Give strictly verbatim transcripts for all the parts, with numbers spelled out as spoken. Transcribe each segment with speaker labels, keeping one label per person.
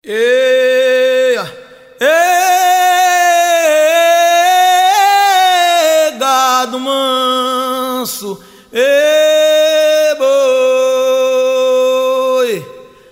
Speaker 1: Ei, ei, gado manso, ei, boi.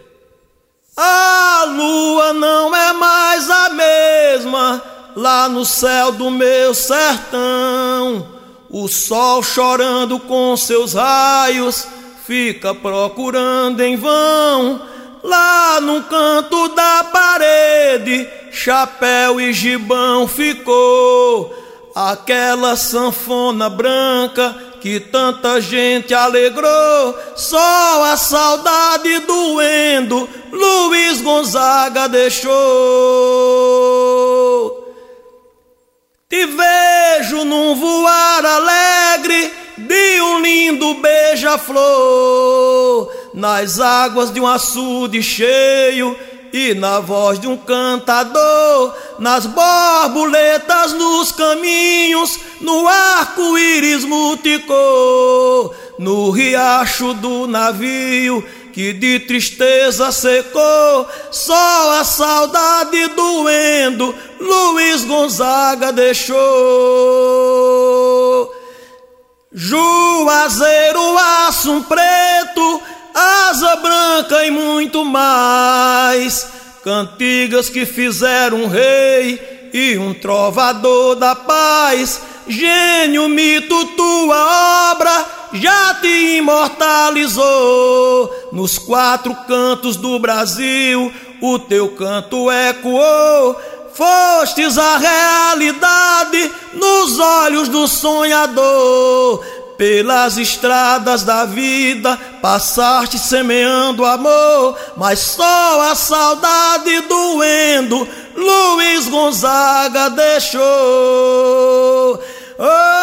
Speaker 1: A lua não é mais a mesma lá no céu do meu sertão. O sol chorando com seus raios fica procurando em vão. Lá no canto da parede, chapéu e gibão ficou. Aquela sanfona branca que tanta gente alegrou. Só a saudade doendo Luiz Gonzaga deixou. Te vejo num voar alegre de um lindo beija-flor, nas águas de um açude cheio e na voz de um cantador, nas borboletas nos caminhos, no arco-íris multicor, no riacho do navio que de tristeza secou. Só a saudade doendo Luiz Gonzaga deixou. Juazeiro, Assum Preto, Asa Branca e muito mais, cantigas que fizeram um rei e um trovador da paz. Gênio, mito, tua obra já te imortalizou. Nos quatro cantos do Brasil o teu canto ecoou. Fostes a realidade nos olhos do sonhador. Pelas estradas da vida passaste semeando amor, mas só a saudade doendo Luiz Gonzaga deixou. Oh,